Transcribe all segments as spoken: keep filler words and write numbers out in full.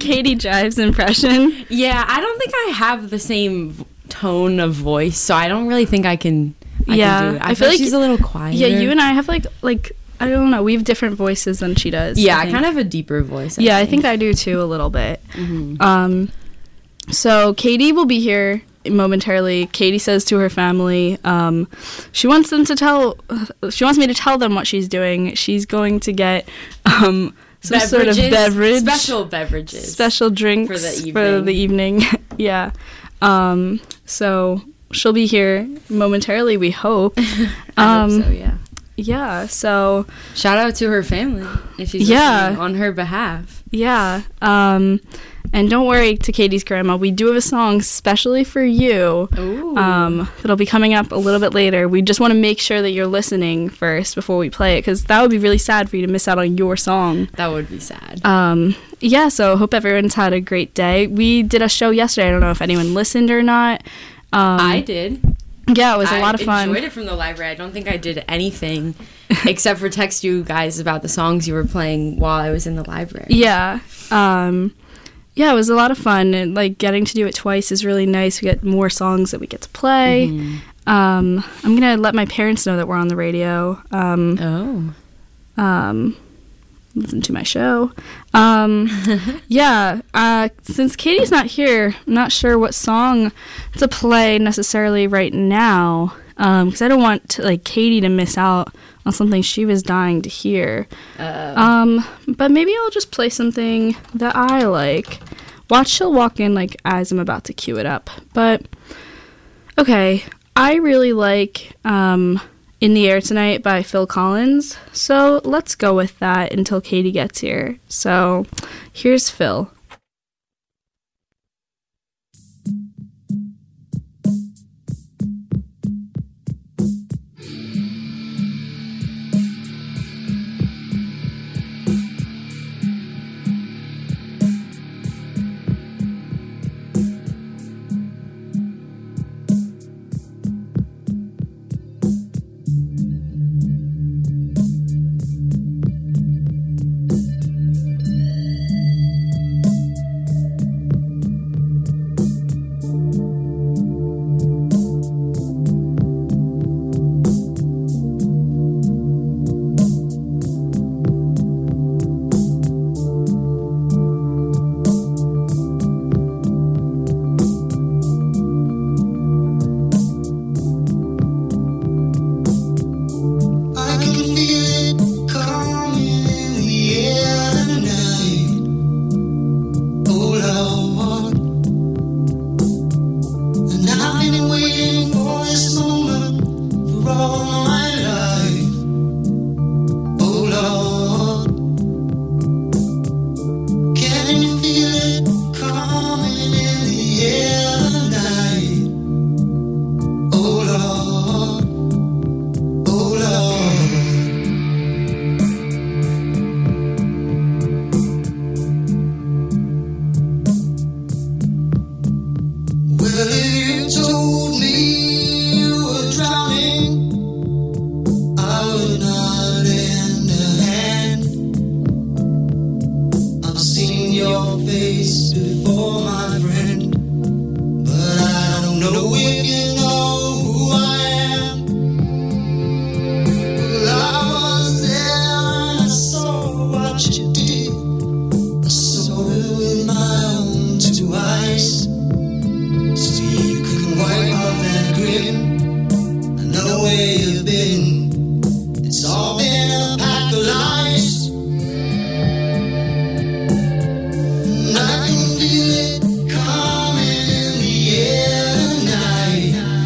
Katie Jive's impression. Yeah, I don't think I have the same v- tone of voice, so I don't really think I can. I yeah, can do it. I, I feel feel like like she's a little quieter. Yeah, you and I have like like I don't know. We have different voices than she does. Yeah, I, I kind of have a deeper voice. I yeah, think. I think I do too a little bit. Mm-hmm. Um, so Katie will be here momentarily. Katie says to her family, um, she wants them to tell. She wants me to tell them what she's doing. She's going to get um, some sort of beverage, special beverages, special drinks for the evening. For the evening. yeah. Um, so she'll be here momentarily. We hope. I um, hope so. Yeah. Yeah. So shout out to her family if she's yeah listening on her behalf. Yeah. Um, and don't worry, to Katie's grandma, we do have a song specially for you. Ooh. Um, that'll be coming up a little bit later. We just want to make sure that you're listening first before we play it, because that would be really sad for you to miss out on your song. That would be sad. Um, yeah, so hope everyone's had a great day. We did a show yesterday. I don't know if anyone listened or not. Um, I did. Yeah, it was a I lot of fun. I enjoyed it from the library. I don't think I did anything except for text you guys about the songs you were playing while I was in the library. Yeah. Um, yeah, it was a lot of fun. And, like, getting to do it twice is really nice. We get more songs that we get to play. Mm-hmm. Um, I'm going to let my parents know that we're on the radio. Um, oh. Um, listen to my show. Um, yeah, uh, since Katie's not here, I'm not sure what song to play necessarily right now, because um, I don't want to, like Katie to miss out on something she was dying to hear. Uh, Um, but maybe I'll just play something that I like. Watch she'll walk in like as I'm about to cue it up. But okay, I really like um, In the Air Tonight by Phil Collins. So let's go with that until Katie gets here. So here's Phil. I can feel it coming in the air tonight.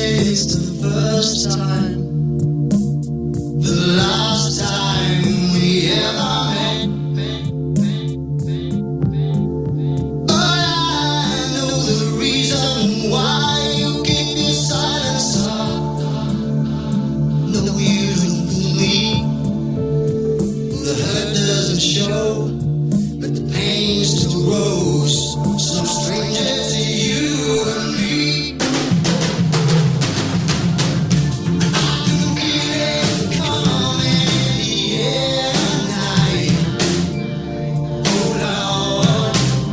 it's the first time, the last time we ever met. But I know the reason why you keep your silence up. No, you don't fool me. The hurt doesn't show, but the pain still grows. So stranger to you and me. I can feel it coming in the air tonight. Oh Lord,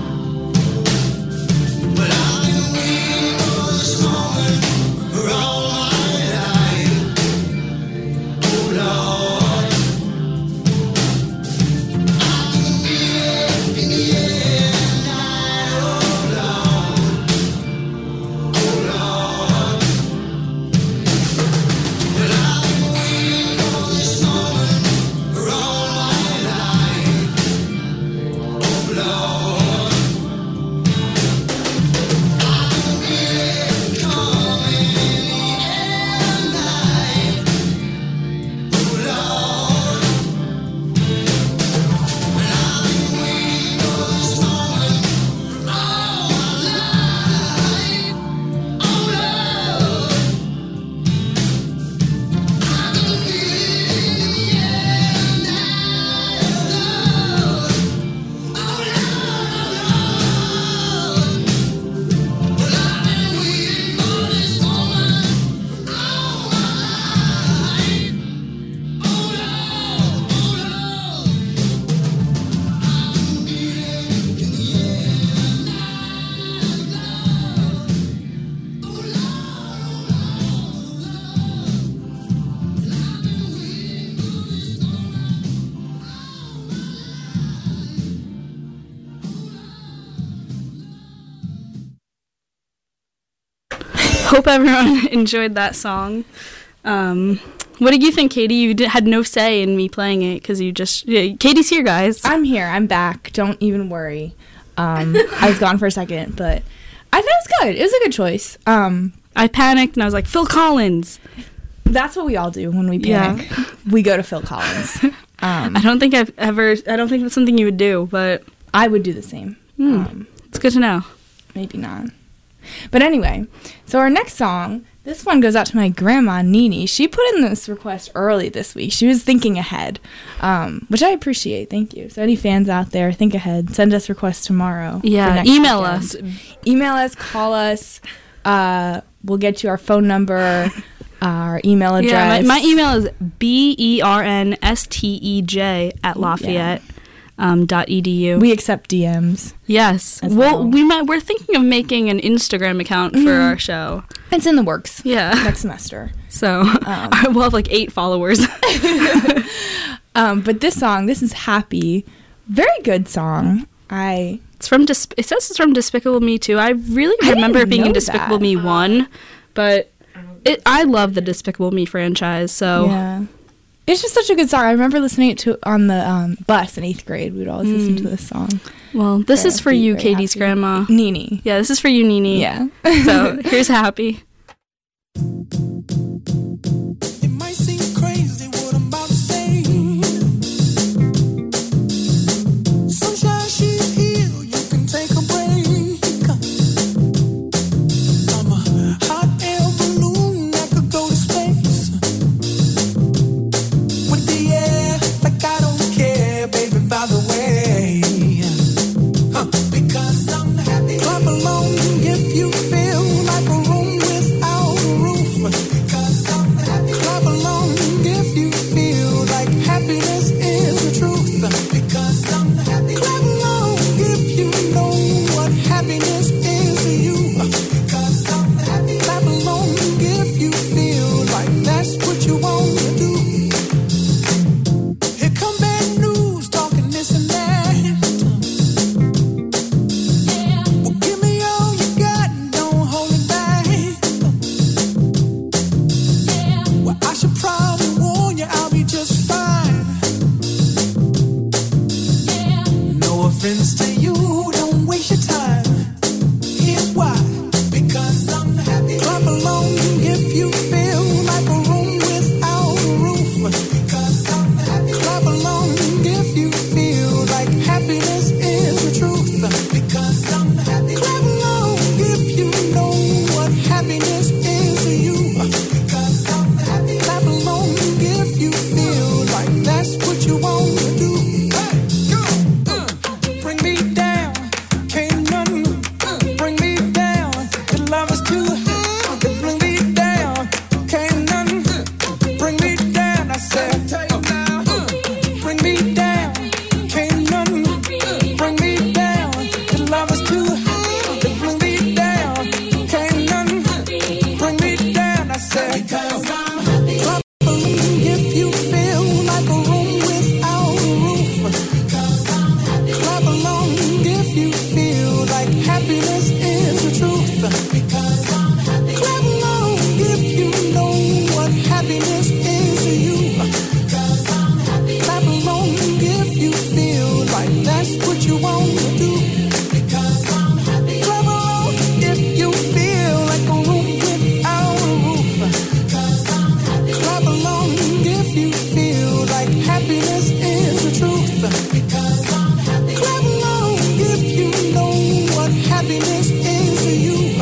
but I've been waiting for this moment for all my life. Oh Lord, I can feel it in the air tonight. Oh Lord, oh Lord, but I've been waiting for this moment for all my life. Oh Lord, I can feel it coming in the air tonight. Oh Lord, but I've been waiting for this moment for all my life. Oh Lord, I can feel it in the air tonight. Oh Lord, oh Lord, but I've been waiting for this moment for all my life. Oh Lord, oh Lord, I can feel it in the air tonight. Oh Lord, Hope everyone enjoyed that song. Um, what did you think, Katie? You did, had no say in me playing it because you just... Yeah, Katie's here, guys. I'm here. I'm back. Don't even worry. Um, I was gone for a second, but I thought it was good. It was a good choice. Um, I panicked and I was like, Phil Collins. that's what we all do when we Yeah. panic. We go to Phil Collins. Um, I don't think I've ever... I don't think that's something you would do, but I would do the same. Hmm. Um, it's good to know. maybe not. But anyway, so our next song, this one goes out to my grandma, Nini. She put in this request early this week. She was thinking ahead, um, which I appreciate. Thank you. So any fans out there, think ahead. Send us requests tomorrow. for Yeah, next email weekend. us. Email us, call us. Uh, we'll get you our phone number, our email address. Yeah, my, my email is B E R N S T E J at Lafayette. Um, dot edu. We accept D Ms. yes. as Well, well. we might. We're thinking of making an Instagram account for Mhm. our show. It's in the works. Yeah. Next semester. So Um. we'll have like eight followers. Um, but this song, this is Happy. Very good song. I It's from. Dis- it says it's from Despicable Me too. I really I remember it didn't being in know Despicable that. Me one, but it. I love the Despicable Me franchise. So yeah. It's just such a good song. I remember listening it to on the um, bus in eighth grade. We'd always listen Mm. to this song. well, this Very is for happy, you, very Katie's happy. grandma. Nini. Yeah, this is for you, Nini. Yeah. So here's Happy. It might seem crazy what I'm about to say. Sunshine, she's here. You can take a break. I'm a hot air balloon that could go to space. With the air, like I don't care, baby, by the way. Huh. Because I'm happy. Clap along if you feel like a room with Clap along if you feel like a room without a roof. Clap along if you feel like happiness is the truth. Clap along if you know what happiness is to you. Clap along if you feel like that's what you want to do. Clap along if you feel like a room without a roof. Clap along if you feel like happiness is the truth. Clap along if you know what happiness is to you.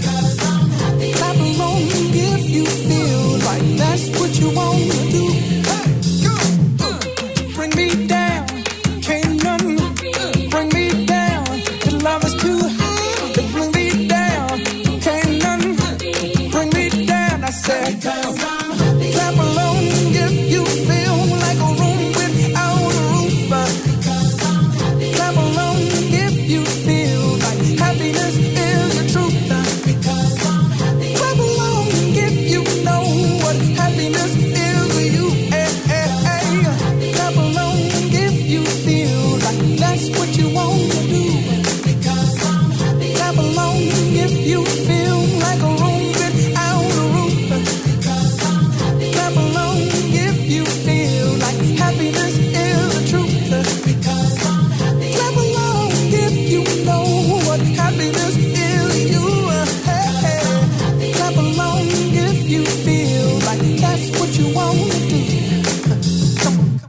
Clap along if you feel like that's what you want to do. Hey, go. Bring me down, can't none bring me down. The love is too high to bring me down. Can't none bring me down. I said, clap along if you feel like a room without a roof. Clap along if you feel like happiness is the truth. Clap along if you know what happiness is to you. Hey, hey, hey. Clap along if you feel like that's what you want to do. Clap along if you feel like a room without a roof. Clap along if you feel like happiness is the truth. Clap along if you know what happiness is to you. Hey, hey. Clap along if you feel like that's what you want to do. Come on.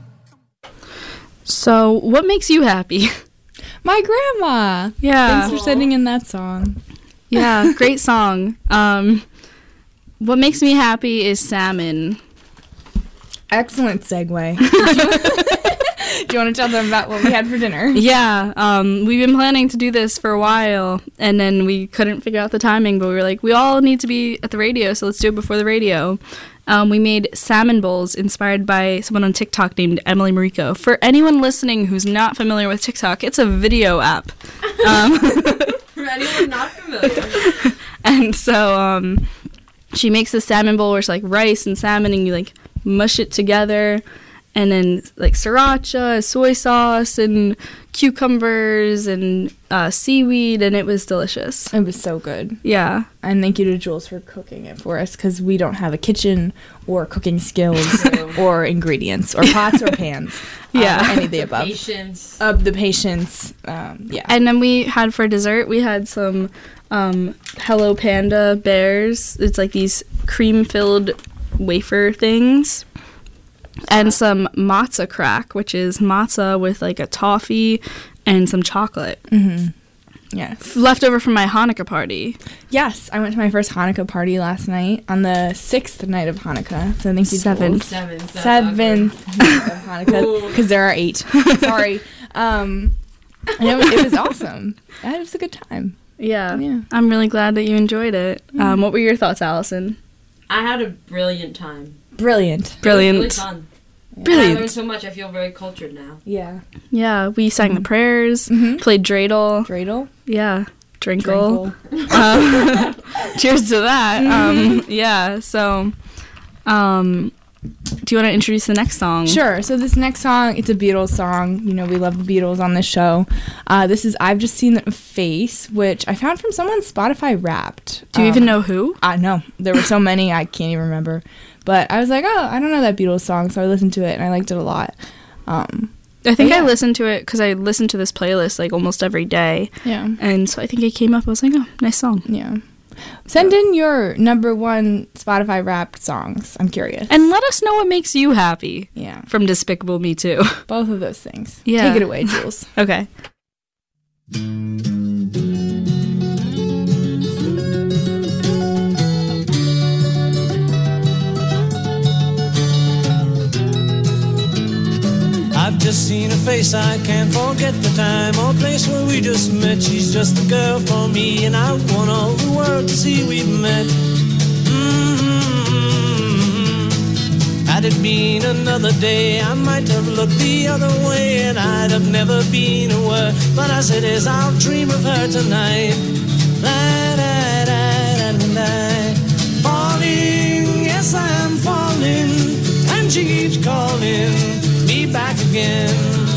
So, what makes you happy? My grandma. Yeah. Thanks for sending in that song. Yeah, great song. Um, what makes me happy is salmon. Excellent segue. Do you want to tell them about what we had for dinner? Yeah, um, we've been planning to do this for a while, and then we couldn't figure out the timing, but we were like, we all need to be at the radio, so let's do it before the radio. Um, we made salmon bowls inspired by someone on TikTok named Emily Mariko. For anyone listening who's not familiar with TikTok, it's a video app. Um, For anyone not familiar. and so um, she makes the salmon bowl where it's like rice and salmon, and you like mush it together. And then like sriracha, soy sauce, and cucumbers, and uh, seaweed, and it was delicious. It was so good. Yeah. And thank you to Jules for cooking it for us, because we don't have a kitchen or cooking skills or ingredients or pots or pans. Yeah. Uh, any of the above. Patience. Of the patience. Um, yeah. And then we had for dessert, we had some um, Hello Panda bears. It's like these cream-filled wafer things. And some matzo crack, which is matzo with like a toffee and some chocolate. Mm-hmm. Yes. Left over from my Hanukkah party. Yes, I went to my first Hanukkah party last night on the sixth night of Hanukkah. So thank you, Seventh. Seven. That's Seventh night of Hanukkah, because there are eight. Sorry. Um, and it, was, it was awesome. It was a good time. Yeah. Yeah. I'm really glad that you enjoyed it. Um, what were your thoughts, Allison? I had a brilliant time. Brilliant. Brilliant. It was really fun. Brilliant. I learned so much. I feel very cultured now. Yeah. Yeah, we sang the prayers, Mhm. played dreidel. Dreidel. Yeah, drinkle. Drinkle. Um, cheers to that. Um, yeah, so um, do you want to introduce the next song? Sure. So this next song, it's a Beatles song. You know, we love the Beatles on this show. Uh, this is I've Just Seen a Face, which I found from someone Spotify Wrapped. Do you Um, even know who? I know. There were so many, I can't even remember. But I was like, oh, I don't know that Beatles song, so I listened to it, and I liked it a lot. Um, I think yeah. I listened to it because I listened to this playlist like almost every day. yeah. And so I think it came up. I was like, oh, nice song. Yeah. Send in your number one Spotify Wrapped songs. I'm curious. And let us know what makes you happy yeah, from Despicable Me too. both of those things. Yeah. Take it away, Jules. Okay. I've just seen her face, I can't forget the time or place where we just met. She's just the girl for me, and I want all the world to see we've met. Mm-hmm. Had it been another day, I might have looked the other way, and I'd have never been aware. But I said, yes, I'll dream of her tonight. La, da, da, da, da, da. Falling, yes, I calling me back again.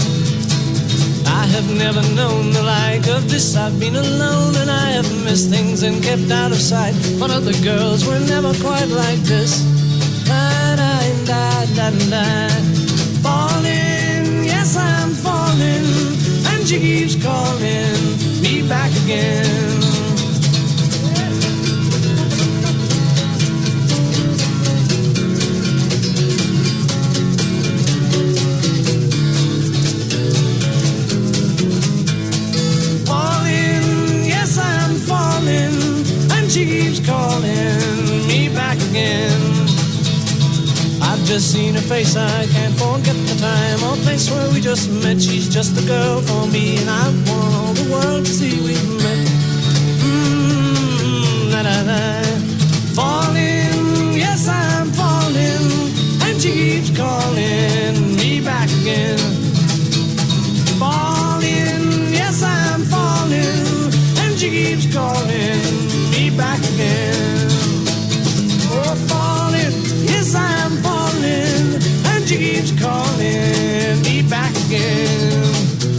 I have never known the like of this. I've been alone and I have missed things and kept out of sight. But other girls were never quite like this. Da, da, da, da, da. Falling, yes I'm falling, and she keeps calling me back again. She keeps calling me back again. I've just seen her face, I can't forget the time or place where we just met. She's just the girl for me, and I want all the world to see we've met. Mmm, la la la. Falling, yes I'm falling, and she keeps calling me back again. Falling, yes I'm falling, and she keeps calling back again. Oh, falling, yes I'm falling, and she keeps calling me back again.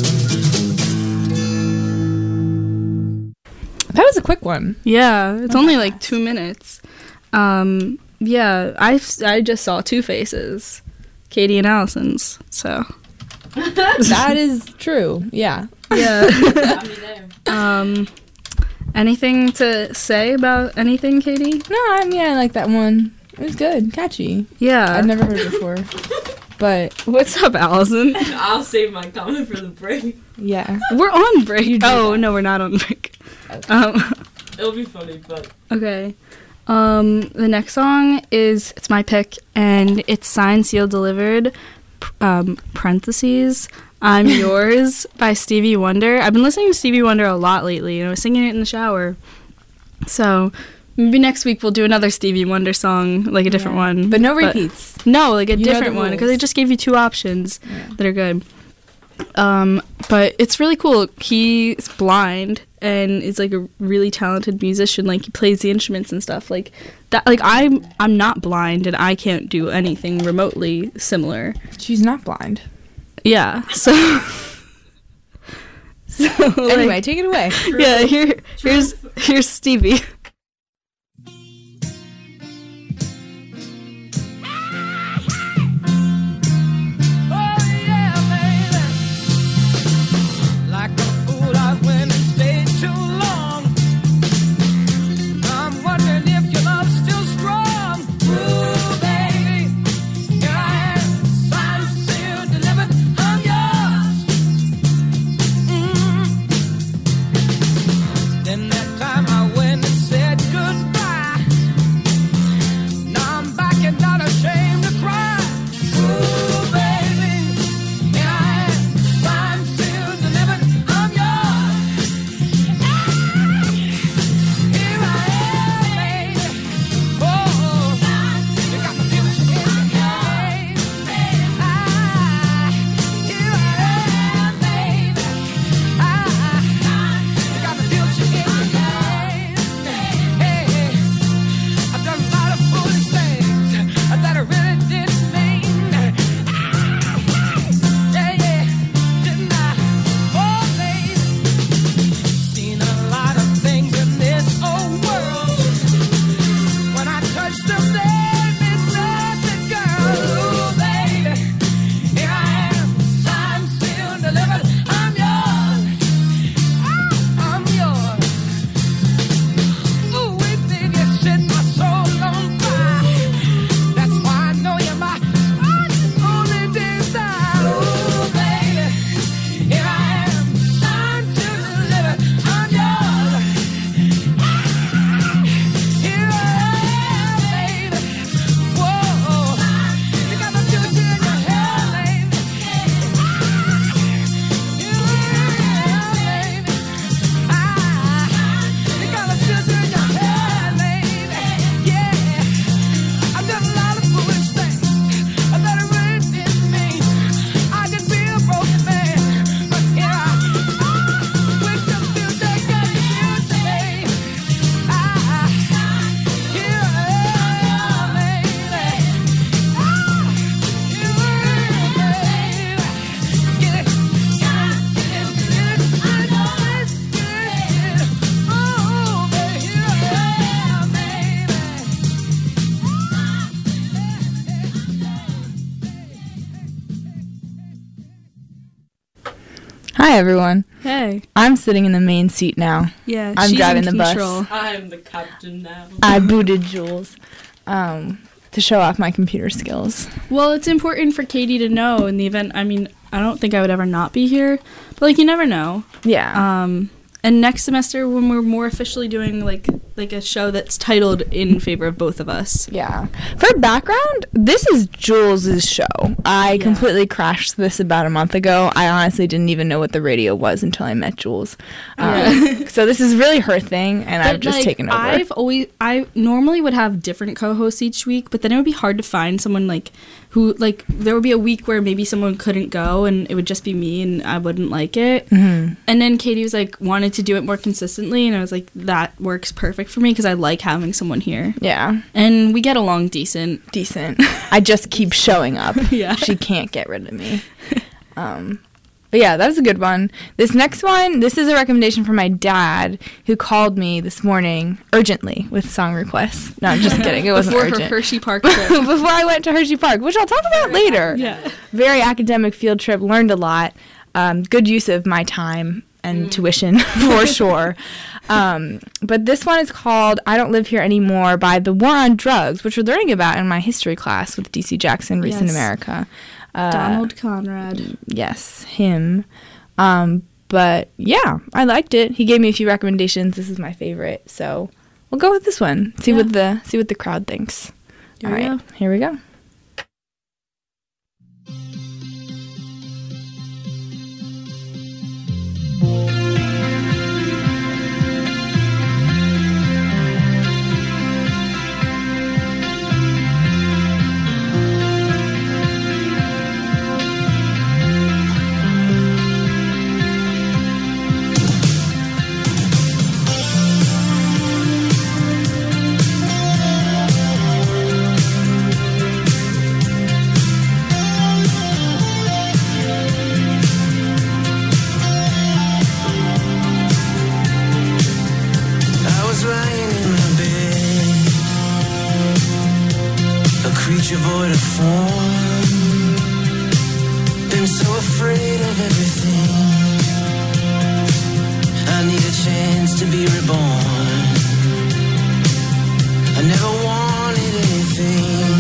That was a quick one. Yeah, it's only like two minutes. Um, yeah, I I just saw Two Faces, Katie and Allison's. So That is true. Yeah. yeah. Got me there. um, anything to say about anything, Katie? No, I mean I like that one. It was good, catchy. Yeah. I've never heard it before, but What's up, Allison? I'll save my comment for the break. yeah. We're on break. You do Oh that. no, we're not on break. Um, It'll be funny, but okay. Um, the next song is it's my pick, and it's Signed, Sealed, Delivered. p- Um, parentheses. I'm Yours by Stevie Wonder. I've been listening to Stevie Wonder a lot lately, and I was singing it in the shower. So maybe next week we'll do another Stevie Wonder song, like a different Yeah. one. But no repeats. No, like a You know different the one, because rules. I just gave you two options Yeah. that are good. Um, but it's really cool. He's blind and is like a really talented musician. Like he plays the instruments and stuff. Like that. Like I'm I'm not blind and I can't do anything remotely similar. She's not blind. Yeah. So. so Anyway, like, take it away. yeah. Here here's here's Stevie. Like a fool, I went and stayed too long. I'm wondering if your love's still strong. Ooh, baby, here I am, signed, sealed, delivered. I'm yours. Mm. Then that time I went and said Hi, everyone. Hey. I'm sitting in the main seat now. Yeah, I'm she's driving in the bus. control. I'm the captain now. I booted Jules um, to show off my computer skills. Well, it's important for Katie to know in the event. I mean, I don't think I would ever not be here, but like you never know. Yeah. Um, and next semester when we're more officially doing like like a show that's titled in favor of both of us. Yeah. For background, this is Jules' show. I Yeah. completely crashed this about a month ago. I honestly didn't even know what the radio was until I met Jules. Um, so this is really her thing, and I've But, just like, taken over. I've always I normally would have different co-hosts each week, but then it would be hard to find someone like who like there would be a week where maybe someone couldn't go and it would just be me and I wouldn't like it. Mhm. And then Katie was like wanted to do it more consistently, and I was like that works perfect for me because I like having someone here, Yeah. and we get along decent. Decent. I just keep showing up. Yeah. She can't get rid of me. Um, but yeah, that was a good one. This next one, this is a recommendation from my dad, who called me this morning urgently with song requests. No, I'm just kidding. It wasn't Before urgent. her Hershey Park trip. Before I went to Hershey Park, which I'll talk about later. Yeah. Very academic field trip. Learned a lot. Um, good use of my time and tuition for sure. Um, but this one is called I Don't Live Here Anymore by The War on Drugs, which we're learning about in my history class with D C Jackson, Recent Yes. America. Uh, Donald Conrad. Yes, him. Um, but yeah, I liked it. He gave me a few recommendations. This is my favorite. So we'll go with this one. See Yeah. what the see what the crowd thinks. Here All we right, go. here we go. I was lying in my bed, a creature void of form, been so afraid of everything. I need a chance to be reborn. I never wanted anything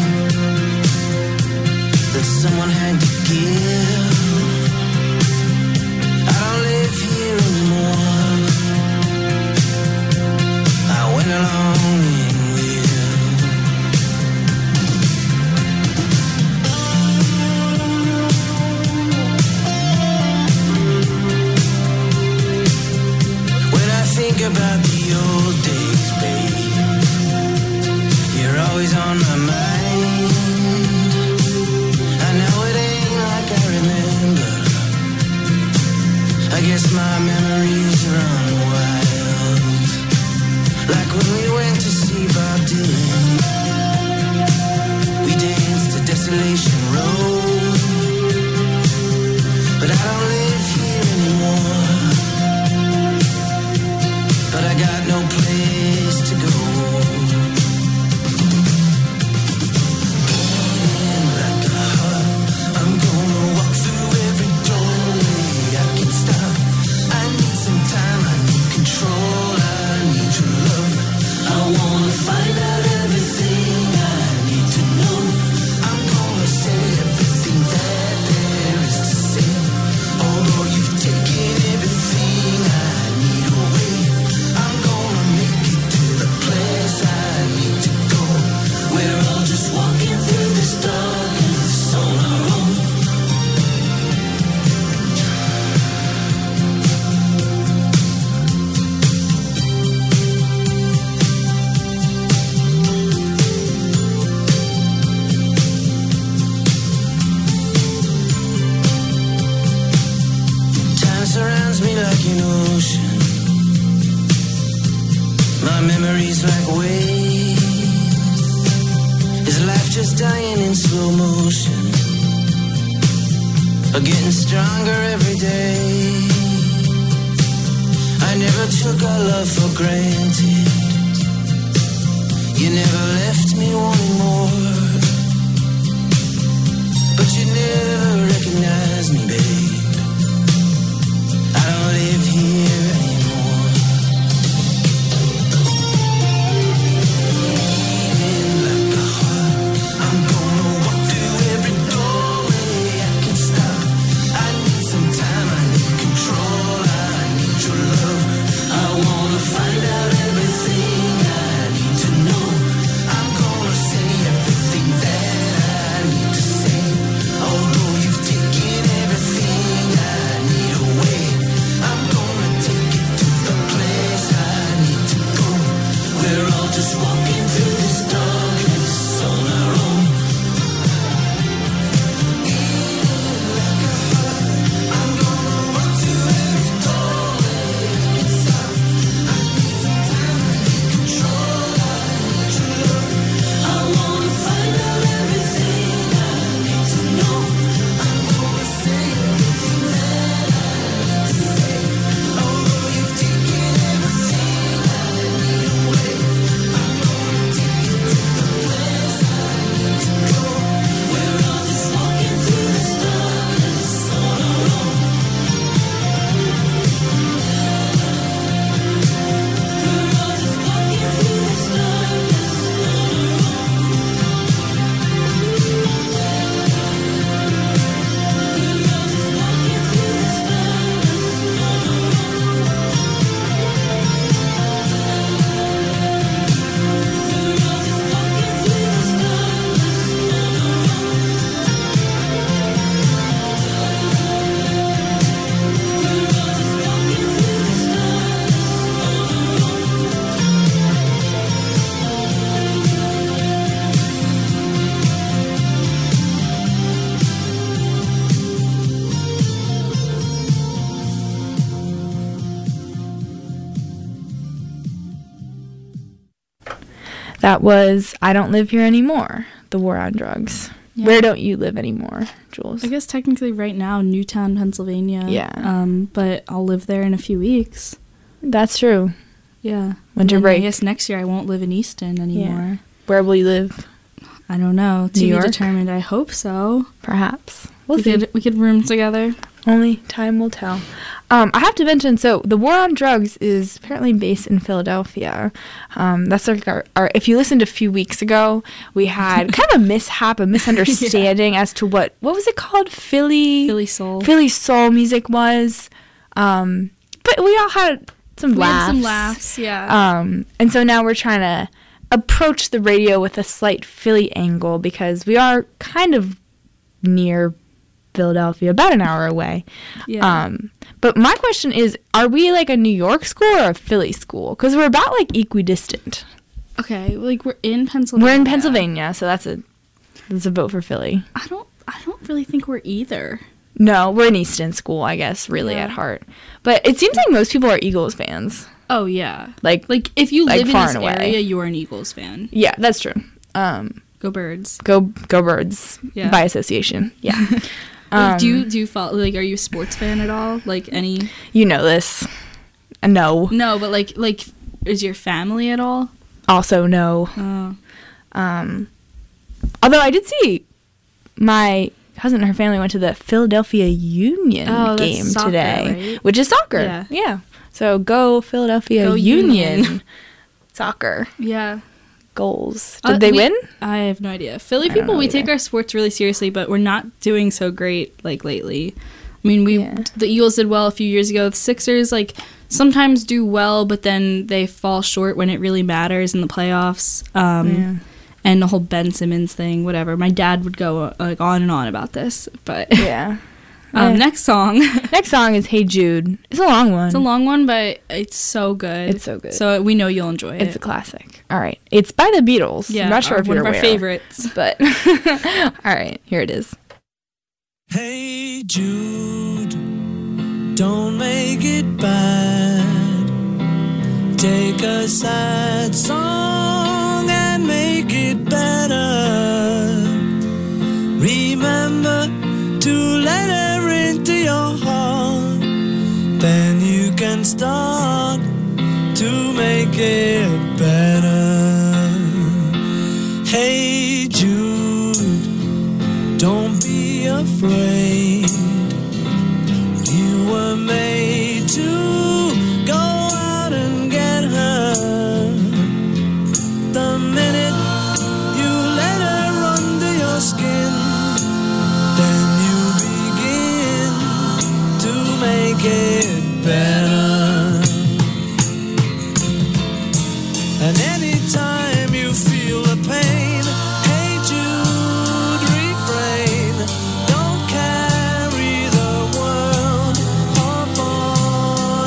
that someone had to give. I don't live here anymore. I went along in with when I think about the old days, babe, you're always on my mind. I know it ain't like I remember. I guess my memories run wild. Like when we went to see Bob Dylan, we danced to Desolation Road. But I don't live here anymore. But I got no place to go. And like a heart, I'm gonna walk through every doorway I can stop. I need some time, I need control, I need your love. I wanna find out everything I need to know. I'm gonna say everything that there is to say. Although you've taken everything I need away, I'm gonna make it to the place I need to go. We're all just walking through this darkness on our own. Time surrounds me like an ocean. My memories like waves. Is life just dying in slow motion? Or getting stronger every day? I never took our love for granted. You never left me wanting more. But you never recognized me, babe. That was I Don't Live Here Anymore, The War on Drugs. Yeah. Where don't you live anymore, Jules? I guess technically right now, Newtown, Pennsylvania. Yeah. Um, but I'll live there in a few weeks. That's true. Yeah. Winter And then break. I guess next year I won't live in Easton anymore. Where will you live? I don't know. To New be York? determined. I hope so. Perhaps. We'll we see. could we could room together. Only time will tell. Um, I have to mention, so the War on Drugs is apparently based in Philadelphia. Um, that's like our, our, if you listened a few weeks ago, we had kind of a mishap, a misunderstanding as to what, what was it called? Philly, Philly soul. Philly soul music was. Um, but we all had some We laughs. had some laughs. Yeah. Um, and so now we're trying to approach the radio with a slight Philly angle because we are kind of near Philadelphia, about an hour away. yeah. Um, but my question is, are we like a New York school or a Philly school? Because we're about like equidistant. okay. Like we're in Pennsylvania. We're in Pennsylvania, so that's a that's a vote for Philly. I don't. I don't really think we're either. No, we're an Easton school, I guess, really Yeah. at heart. But it seems like most people are Eagles fans. Oh yeah. Like, Like if you Like, live in far this and away. area, you are an Eagles fan. yeah, that's true. Um, Go Birds. go go Birds Yeah. by association. Yeah. Like, Um, do you do you follow? Like, are you a sports fan at all? Like any? You know this. Uh, No. No, but like like is your family at all? Also no. Oh. Um, although I did see my cousin and her family went to the Philadelphia Union Oh, that's game soccer, today, right? which is soccer. Yeah. Yeah. So go Philadelphia Go Union. Union. Soccer Yeah. goals. Did Uh, they we- win? I have no idea. Philly I don't people, know we either. take our sports really seriously, but we're not doing so great like lately. I mean, we Yeah. the Eagles did well a few years ago. The Sixers like sometimes do well, but then they fall short when it really matters in the playoffs. Um, Yeah. And the whole Ben Simmons thing, whatever. My dad would go uh, like on and on about this, but Yeah. um, Yeah. next song. Next song is Hey Jude. It's a long one. It's a long one, but it's so good. It's so good. So we know you'll enjoy it. It's a classic. All right. It's by the Beatles. yeah, I'm not sure our- if one you're of our aware, favorites. but all right, here it is. Hey Jude, don't make it bad. Take a sad song and make it better. Remember to let her into your heart. Then you can start to make it better. Hey Jude, don't be afraid. You were made to go out and get her. The minute you let her under your skin, then you begin to make it better. And anytime you feel the pain, hey Jude, refrain. Don't carry the world upon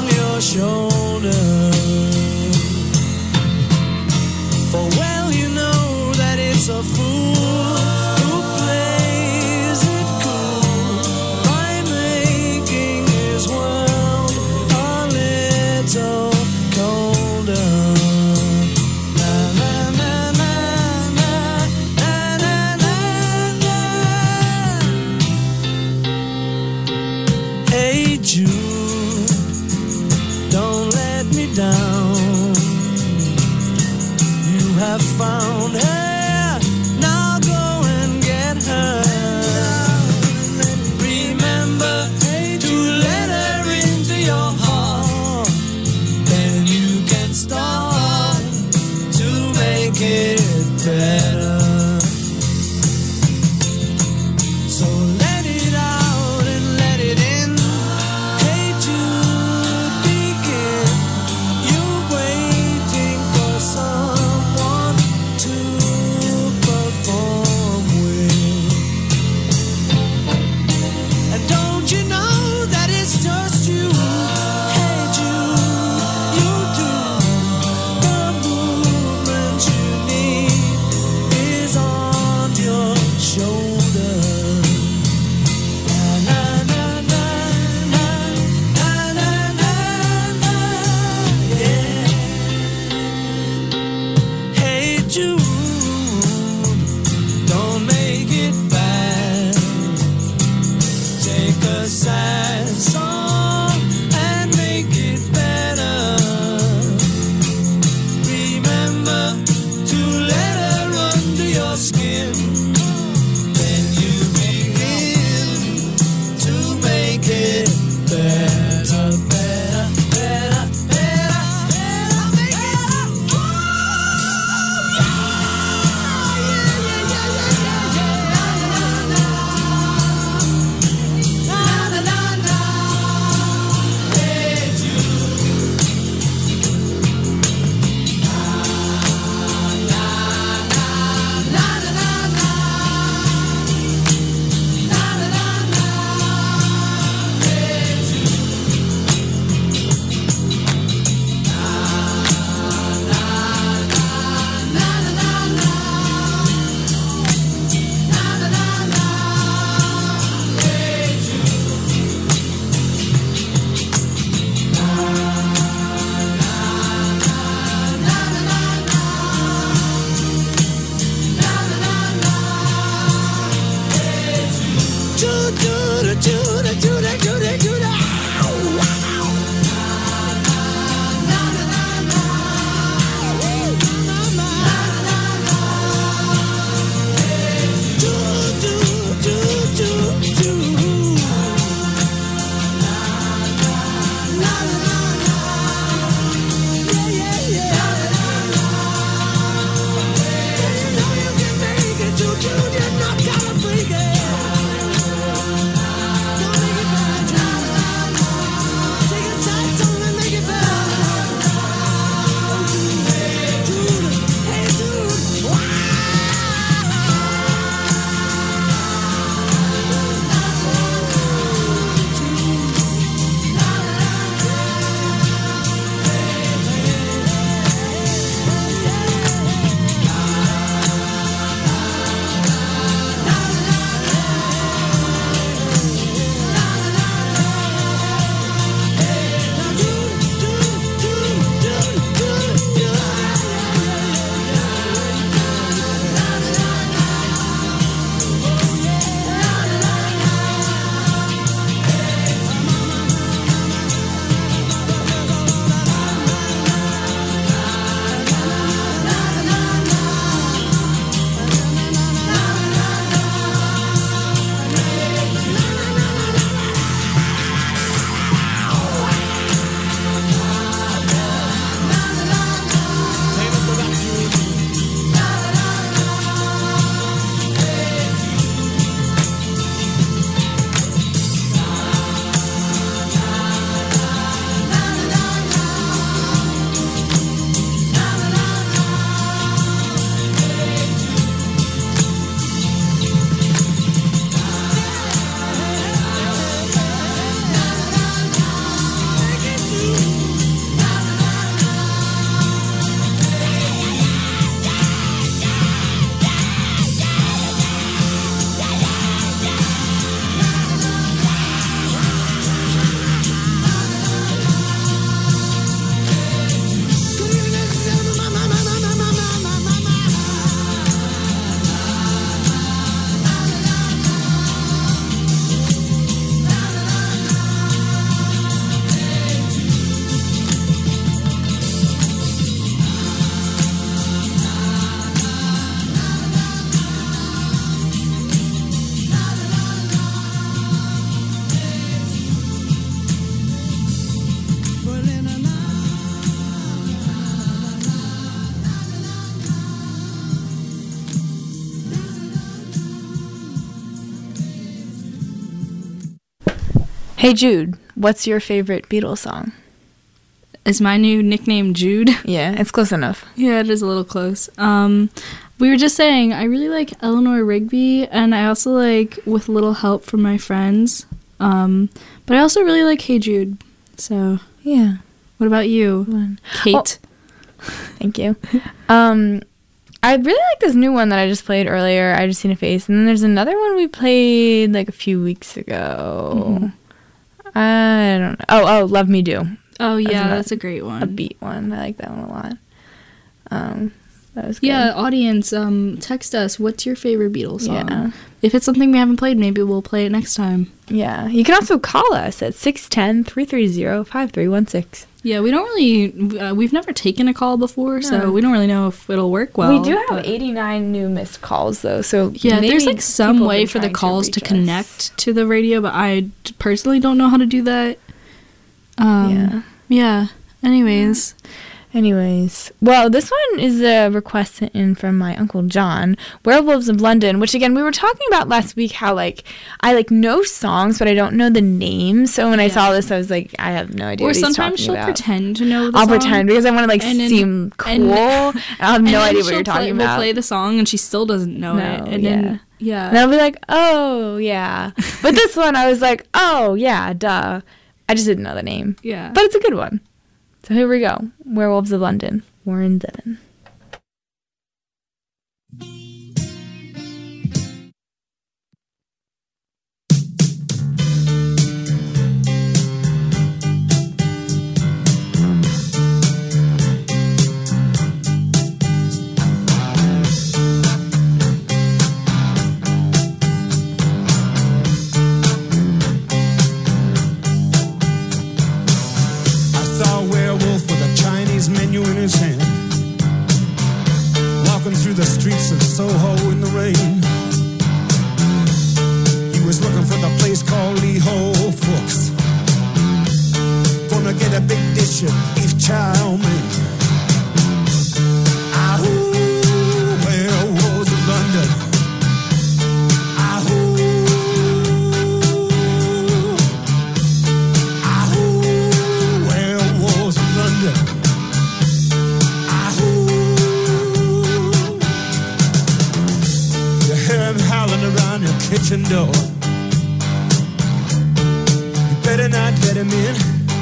Hey Jude, what's your favorite Beatles song? Is my new nickname Jude? Yeah, it's close enough. Yeah, it is a little close. Um, we were just saying, I really like Eleanor Rigby, and I also like With Little Help from My Friends. Um, but I also really like Hey Jude. So, Yeah. what about you, One. Kate? Thank you. Um, I really like this new one that I just played earlier. I Just Seen a Face, and then there's another one we played like a few weeks ago. I don't know. Oh, oh, Love Me Do, Oh, yeah, another- that's a great one. a beat one. I like that one a lot. Um, that was good. Yeah, audience, um, text us. What's your favorite Beatles song? Yeah. If it's something we haven't played, maybe we'll play it next time. Yeah. You can also call us at six one zero, three three zero, five three one six. Yeah, we don't really, uh, we've never taken a call before, so No. we don't really know if it'll work well. we do have but- eighty-nine new missed calls, though, so Yeah, there's maybe like some people have way been for the trying calls to, reach us. connect to the radio, but I d- personally don't know how to do that. Um, Yeah. Yeah. Anyways. Anyways, well, this one is a request sent in from my Uncle John, Werewolves of London, which again, we were talking about last week how, like, I, like, know songs, but I don't know the names. So when I Yeah. saw this, I was like, I have no idea Or what he's sometimes talking she'll about. pretend to know the I'll song. pretend because I want to, like, And then- seem cool. and- And, I'll have and no then idea what she'll you're play, talking We'll about. play the song and she still doesn't know No, it. And yeah. then, yeah. And I'll be like, oh, yeah. But this one, I was like, oh, yeah, duh. I just didn't know the name. yeah. But it's a good one. So here we go. Werewolves of London, Warren Zevon. I saw a werewolf with a Chinese menu in his hand, walking through the streets of Soho in the rain. He was looking for the place called Lee Ho Fooks, gonna get a big dish of beef chow mein. Ahoo, werewolves of London. Ahoo. Ahoo, werewolves of London. Ahoo. You hear him howling around your kitchen door. You better not let him in.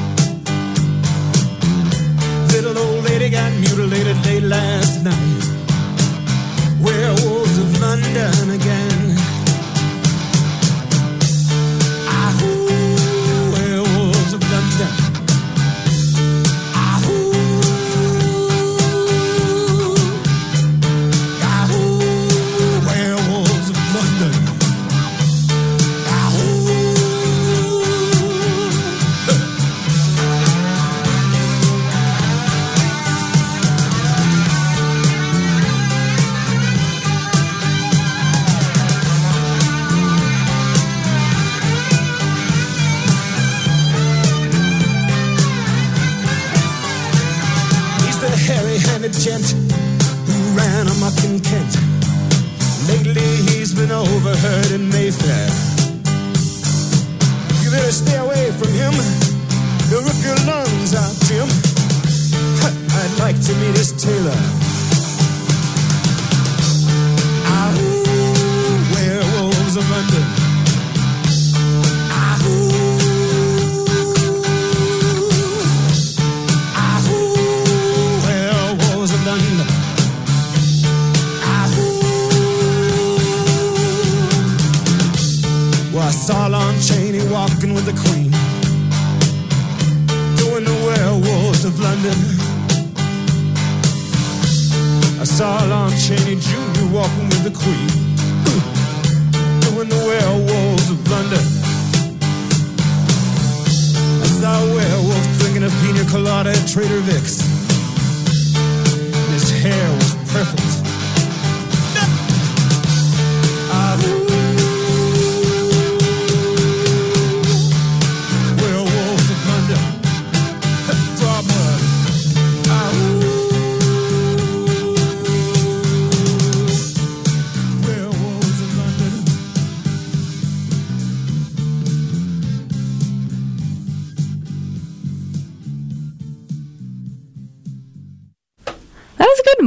Little old lady got mutilated late last night. Werewolves of London again. Ahoo, werewolves of London. Ahoo. Ahoo, werewolves of London. Ahoo. He's the hairy-handed gent who ran amok in Kent. Lately he's been overheard in Mayfair. You better stay away from him. He'll rip your lungs out, Jim. I'd like to meet his tailor. Ahoo, werewolves of London. Ahoo. Ahoo, werewolves of London. Ahoo. Well, I saw Lon Chaney walking with the Queen, doing the werewolves of London. I saw Lon Chaney Junior walking with the Queen, doing the werewolves of London. I saw a werewolf drinking a pina colada at Trader Vic's. And his hair was perfect. Ahoo. Werewolves of London. Drop mud. Ahoo. Werewolves of London.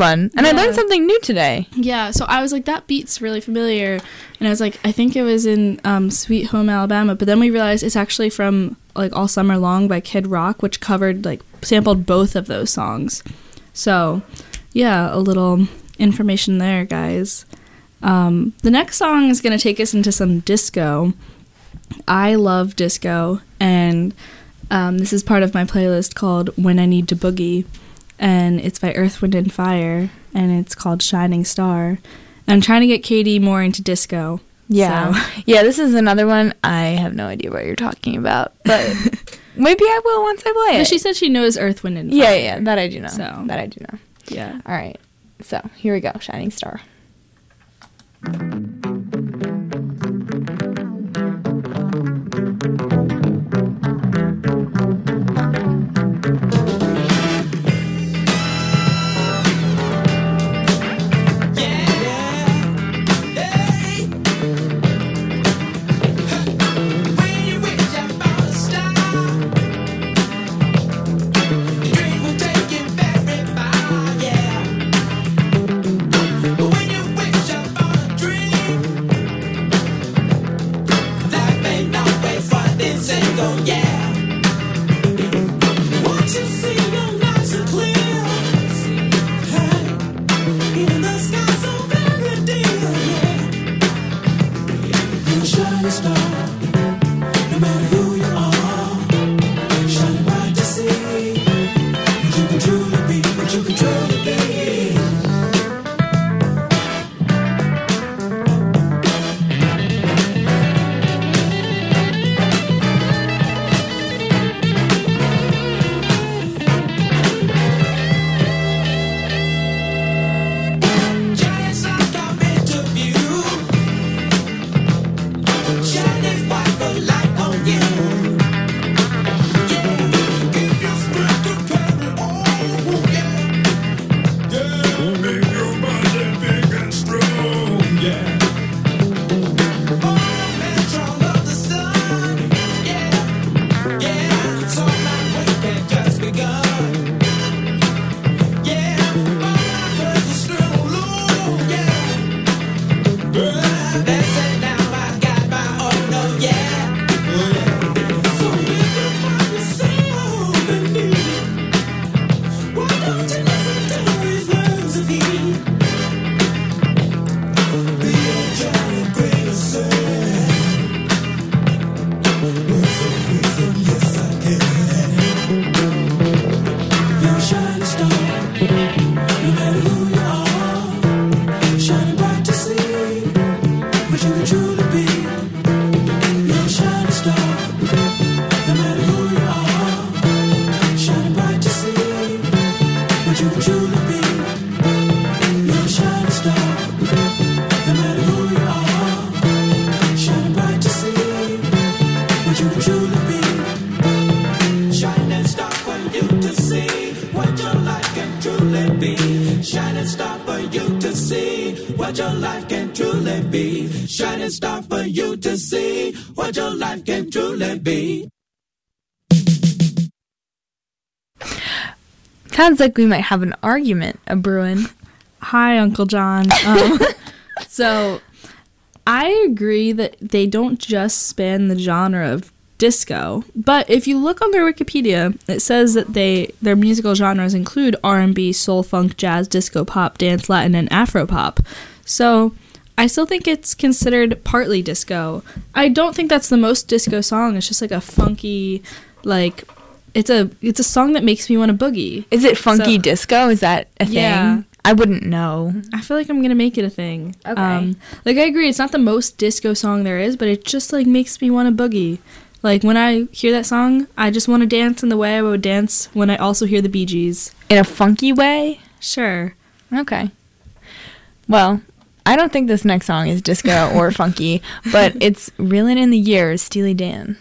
one. And I Yeah. learned something new today. Yeah, so I was like, that beat's really familiar. And I was like, I think it was in um, Sweet Home Alabama. But then we realized it's actually from like All Summer Long by Kid Rock, which covered, like, sampled both of those songs. So, yeah, a little information there, guys. Um, the next song is going to take us into some disco. I love disco, and um, this is part of my playlist called When I Need to Boogie, and it's by Earth, Wind and Fire, and it's called Shining Star. And I'm trying to get Katie more into disco. Yeah. So. Yeah, this is another one. I have no idea what you're talking about, but maybe I will once I play it. But she said she knows Earth, Wind and Fire. Yeah, yeah, that I do know. So. That I do know. Yeah. All right. So, here we go. Shining Star. what your life can truly be. Shining star for you to see what your life can truly be. Sounds like we might have an argument a brewing. Hi, Uncle John. Um, so, I agree that they don't just span the genre of disco, but if you look on their Wikipedia, it says that they their musical genres include R and B, soul, funk, jazz, disco, pop, dance, Latin, and Afro pop. So, I still think it's considered partly disco. I don't think that's the most disco song. It's just like a funky, like it's a it's a song that makes me want to boogie. Is it funky So- disco? Is that a thing? Yeah. I wouldn't know. I feel like I'm gonna make it a thing. Okay. Um, like I agree, it's not the most disco song there is, but it just like makes me want to boogie. Like when I hear that song, I just want to dance in the way I would dance when I also hear the Bee Gees. In a funky way? Sure. Okay. Well, I don't think this next song is disco or funky, but it's Reelin' in the Years, Steely Dan.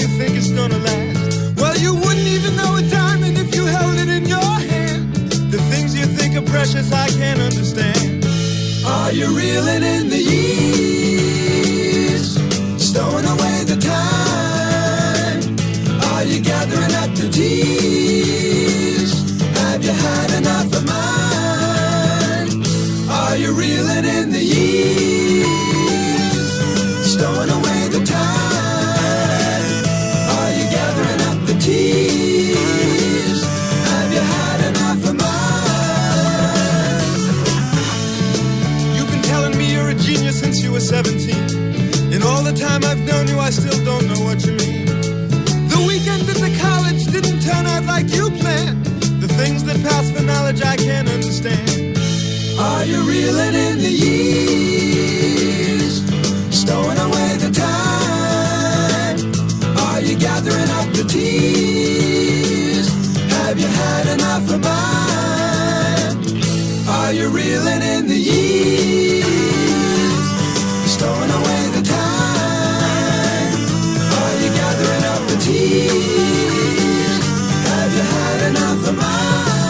think it's gonna last. Well, you wouldn't even know a diamond if you held it in your hand. The things you think are precious, I can't understand. Are you reeling in the years, stowing away the time? Are you gathering up the tears? Have you had enough of mine? Are you reeling in the years, stowing away the time? Are you gathering up the tears? Have you had enough of mine? You've been telling me you're a genius since you were seventeen. In all the time I've known you, I still don't know what you mean. The weekend at the college didn't turn out like you planned. The things that pass for knowledge I can't understand. Are you reeling in the years, stowing away the time? Are you gathering up the tears? Have you had enough of mine? Are you reeling in the years, stowing away the time? Are you gathering up the tears? Have you had enough of mine?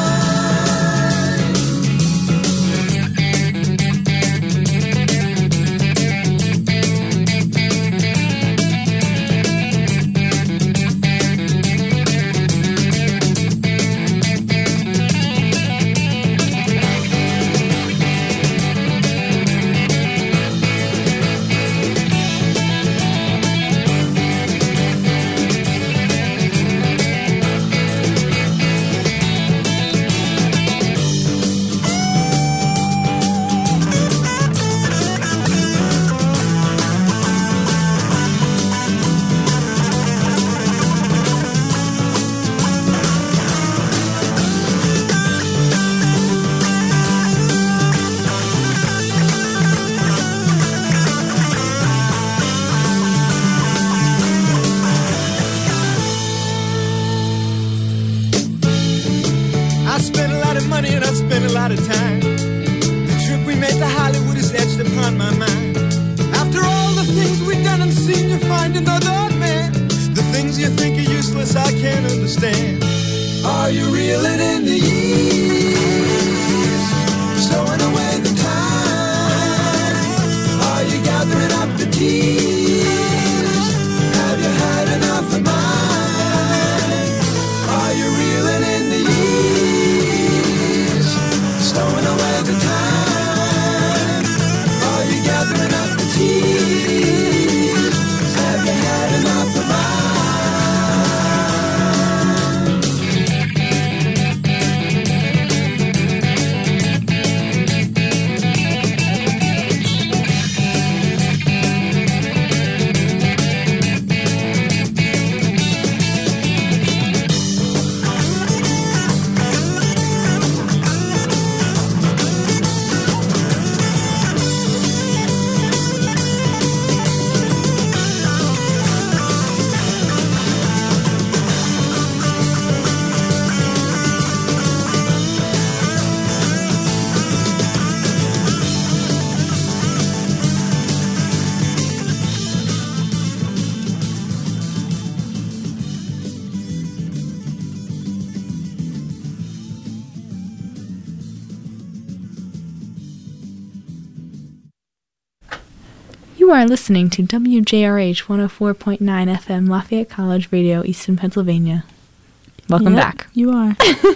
You are listening to W J R H one oh four point nine F M Lafayette College Radio, Easton, Pennsylvania. Welcome Yep, back. You are.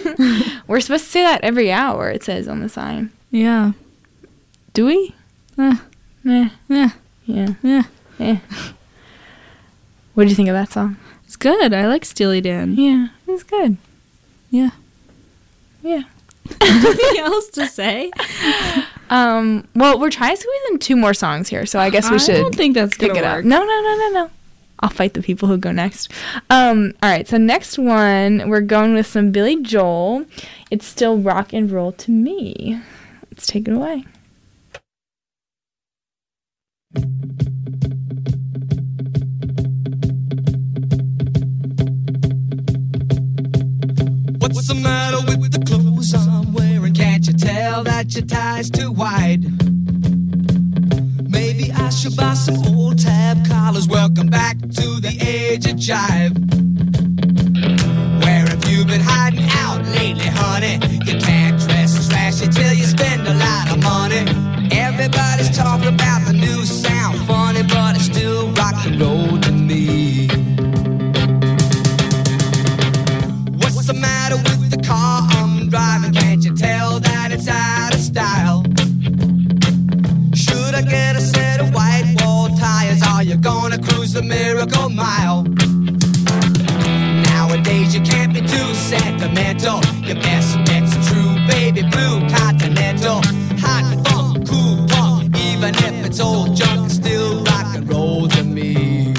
We're supposed to say that every hour, it says on the sign. Yeah. Do we? Eh. Meh. Yeah. Yeah. Yeah. Eh. What do you think of that song? It's good. I like Steely Dan. Yeah, it was good. Yeah. Yeah. Anything else to say? Um. Well, we're trying to squeeze in two more songs here, so I guess we I should. don't think that's pick gonna it work. up. No, no, no, no, no. I'll fight the people who go next. Um. All right. So next one, we're going with some Billy Joel. It's still rock and roll to me. Let's take it away. What's the matter with the clothes I'm wearing? Can't you tell that your tie's too wide? Maybe I should buy some old tab collars. Welcome back to the age of jive. Where have you been hiding out lately, honey? You can't dress as flashy till you spend a lot of money. Everybody's talking about the new sound, funny, but it's still rock and roll to me. What's the matter with the car I'm driving? Can't you tell that it's out of style? Should I get a set of white wall tires? Are you gonna cruise the Miracle Mile? Nowadays you can't be too sentimental. Your best bet's a true baby blue Continental. Hot funk, cool punk, even if it's old junk, it's still rock and roll to me.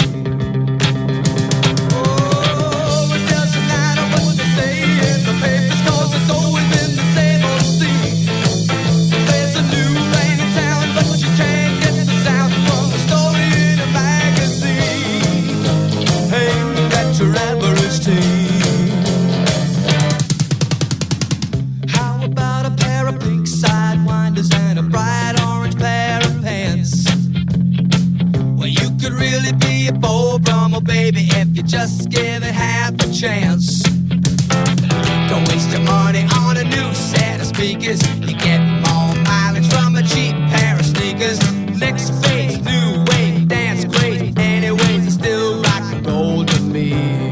Oh, it doesn't matter what they say in the papers, 'cause it's always been the same old scene. There's a new band in town, but you can't get the sound from a story in a magazine. Aimed at your average teen. How about a pair of pink sidewinders and a bright orange pair of pants? Well, you could really be a Beau Brummel, baby, if you just give it half a chance. Don't waste your money on a new set of speakers. You get more mileage from a cheap pair of sneakers. Next phase, new wave, dance crazy. Anyways, it's still rock and roll to me.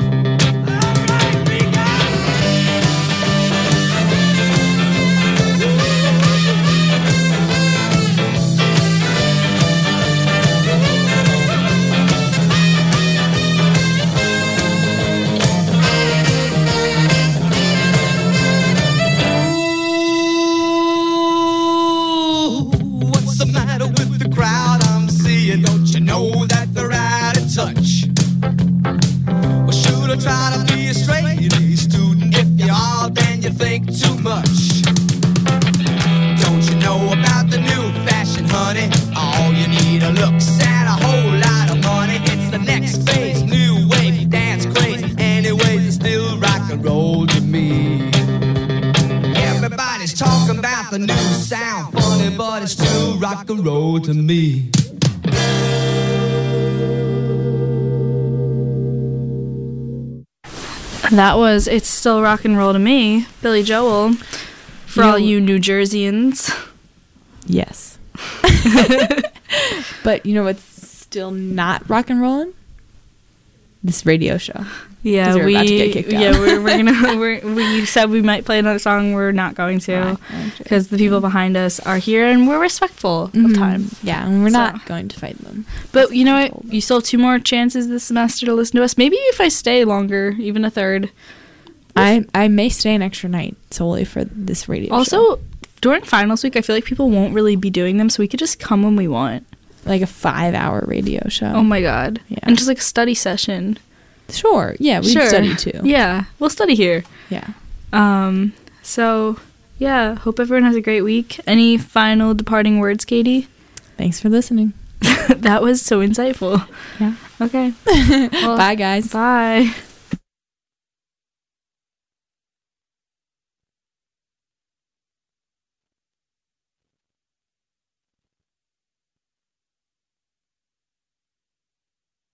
What's the matter with the crowd I'm seeing? Don't you know that they're out of touch? Well, should I try to be a straight A student? If you are, then you think too much. Don't you know about the new fashion, honey? All you need are looks and a whole lot of money. It's the next phase, new wave, dance crazy. Anyways, it's still rock and roll to me. Everybody's talking about the new sound, funny, but it's still rock and roll to me. That was It's Still Rock and Roll to Me, Billy Joel, for You all know- you New Jerseyans. Yes. But you know what's still not rock and rollin'? This radio show. Yeah, 'Cause we're we about to get kicked out. yeah we're, we're gonna we're, we said we might play another song. We're not going to Right, because the people behind us are here and we're respectful Mhm. of time. Yeah, and we're So- not going to fight them. But you know what? You still have two more chances this semester to listen to us. Maybe if I stay longer, even a third. I I may stay an extra night solely for this radio show. Also, during finals week, I feel like people won't really be doing them, so we could just come when we want. Like a five-hour radio show. Oh my god! Yeah. And just like a study session. Sure. Yeah, we Sure. study too. Yeah, we'll study here. Yeah. Um. So, yeah. Hope everyone has a great week. Any final departing words, Katie? Thanks for listening. That was so insightful. Yeah. Okay. Well, Bye, guys. Bye.